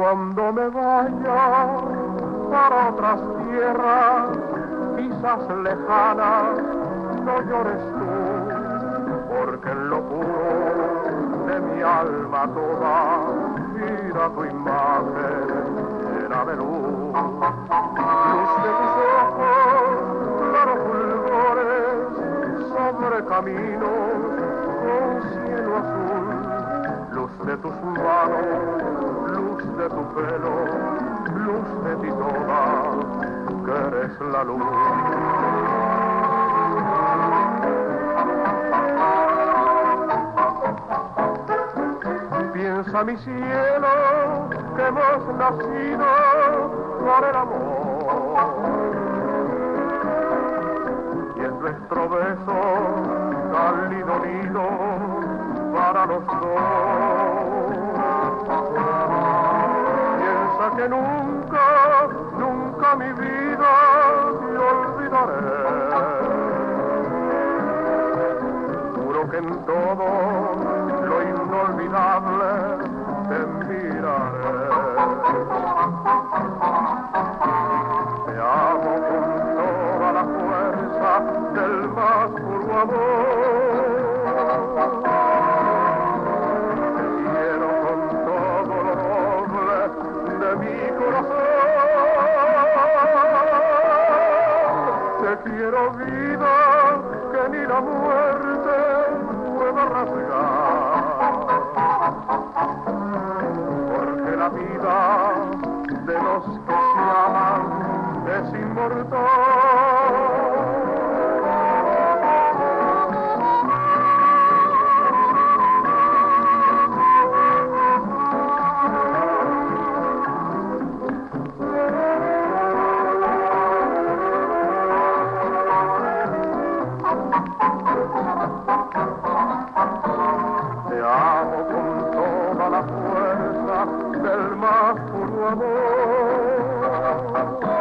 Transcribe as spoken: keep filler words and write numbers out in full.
Cuando me vaya para otras tierras, quizás lejanas, no llores tú, porque en lo puro de mi alma toda mira tu imagen llena de luz. Luz de tus ojos, claros fulgores, sobre caminos con cielo azul. Luz de tus manos, luz de tu pelo, luz de ti toda, que eres la luz. Piensa mi cielo que hemos nacido por el amor, y es nuestro beso cálido nido para los dos. Piensa que nunca, nunca mi vida te olvidaré. Juro que en todo lo inolvidable te miraré. Te amo con toda la fuerza del más puro amor. Te quiero con todo lo noble de mi corazón. Te quiero vida que ni la muerte pueda rasgar. Porque la vida de los que se aman es inmortal. Te amo con toda la fuerza del más puro amor.